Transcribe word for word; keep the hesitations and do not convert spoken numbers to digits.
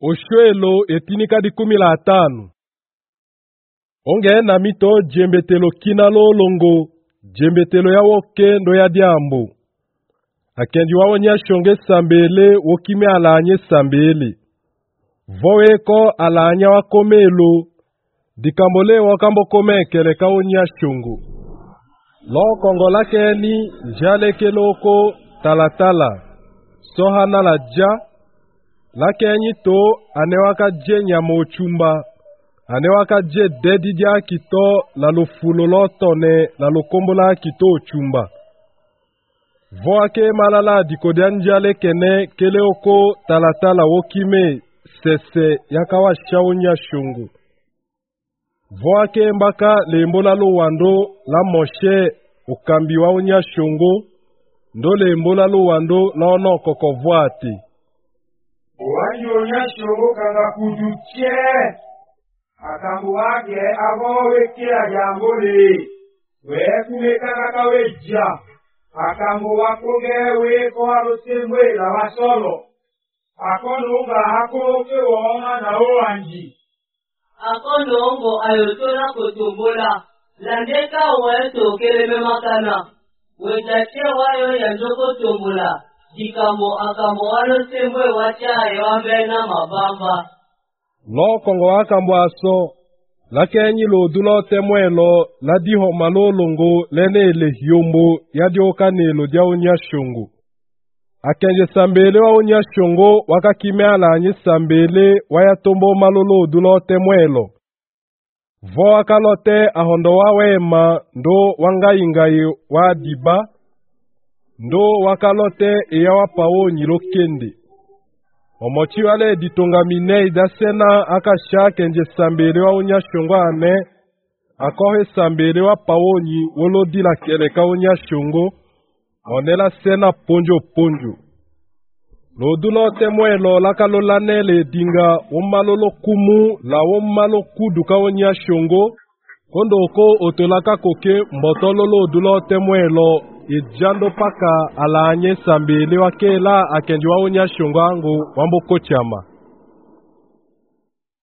Oshwelo etinika di kumi la atanu. Onge na mito jembetelo kina lolongo, jembetelo ya woke ndo ya diambo. Akendi wawo nya shonge sambele wokime alanye sambele. Voweko alanya wakomelo, dikambole wakambo kome keleka wonya shongo. Lo kongo lake ni jale keloko talatala. Sohana la ja, lake enyi to anewaka je nyamo chumba. Anewaka je dedi dia kito la lo fulolo tone la lo kombola kito chumba. Voake malala dikodian jale kene kele oko talatala wokime sese yakawa shaonya shungu. Voake mbaka lembola lo wando la moshe ukambi waonya shungu. Ndo lembola lo wando la ono kokovuati. Wanyonya shungu kanga kujuche. Akambu wake abowe kia jambuli. Wekule kaka weja. Akambu wakoge weko alusemwe la wasolo. Akonunga hako ke wona na oanji. Akonongo ayotola kotombola. Landeka weto keleme makana. Wejache wayo ya njoko tombola. Dikamo akamo alusemwe wacha yawambena mabamba. Lo kongo akambo aso, la kenyi lo dulo temwelo, la diho malolongo, lene le hiombo, ya dioka nelo dia unya shongo. Akenje sambele wa unya shongo, waka kime ala nye sambele, waya tombo malolo dulo temwelo. Vo wakalote ahondo wa wema, ndo wanga ingayi wa diba, ndo wakalote iya wapao nyilo kende. Omochi wale ditonga minei dasena akasha kenje sambele wa unya shongo ane, akohe sambele wa pawonyi wolo di la keleka unya shongo, onela sena ponjo ponjo. Lodulo temwelo lakalo lanele dinga umalolo kumu la umalo kuduka unya shongo, kondo ko otolaka koke mbotololo dulo temwelo ijando paka ala anye sambele wakela akenji wa unya shongo angu wambo kochama.